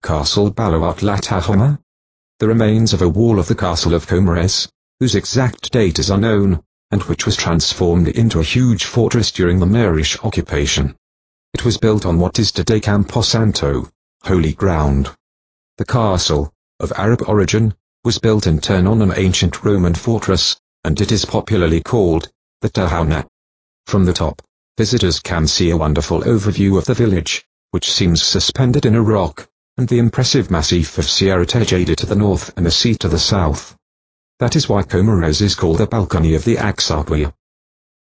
Castle Baluat La Tahoma. The remains of a wall of the Castle of Comares, whose exact date is unknown, and which was transformed into a huge fortress during the Moorish occupation. It was built on what is today Campo Santo, holy ground. The castle, of Arab origin, was built in turn on an ancient Roman fortress, and it is popularly called the Tahona. From the top, visitors can see a wonderful overview of the village, which seems suspended in a rock, and the impressive massif of Sierra Tejeda to the north and the sea to the south. That is why Comares is called the Balcony of the Axarquia.